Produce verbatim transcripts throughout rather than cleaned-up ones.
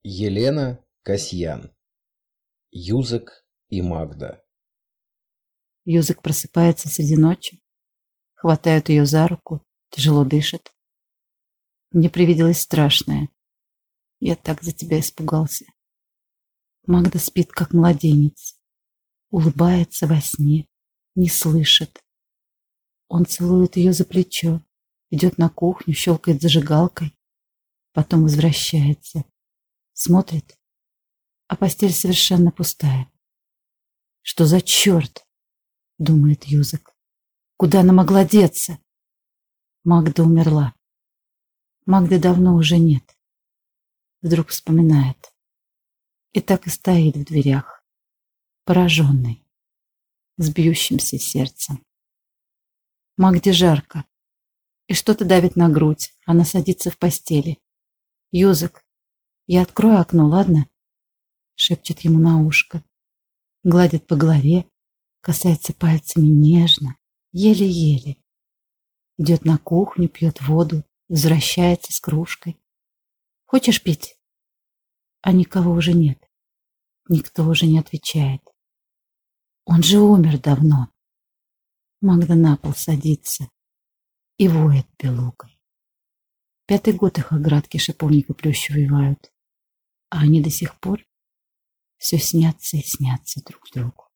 Елена Касьян. Юзек и Магда. Юзек просыпается среди ночи, хватает ее за руку, тяжело дышит. Мне привиделось страшное. Я так за тебя испугался. Магда спит, как младенец. Улыбается во сне, не слышит. Он целует ее за плечо, идет на кухню, щелкает зажигалкой, потом возвращается. Смотрит, а постель совершенно пустая. Что за черт? Думает Юзек. Куда она могла деться? Магда умерла. Магды давно уже нет. Вдруг вспоминает. И так и стоит в дверях, пораженный, с бьющимся сердцем. Магде жарко, и что-то давит на грудь. Она садится в постели. «Юзек, я открою окно, ладно?» Шепчет ему на ушко. Гладит по голове, касается пальцами нежно, еле-еле. Идет на кухню, пьет воду, возвращается с кружкой. «Хочешь пить?» А никого уже нет. Никто уже не отвечает. Он же умер давно. Магда на пол садится и воет белугой. Пятый год их оградки шиповник и плющ воевают, а они до сих пор все снятся и снятся друг другу.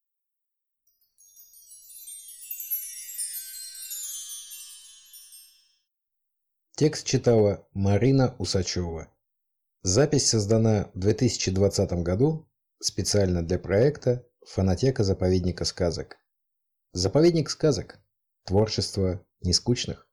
Текст читала Марина Усачева. Запись создана в две тысячи двадцатом году специально для проекта «Фонотека заповедника сказок». Заповедник сказок. Творчество нескучных.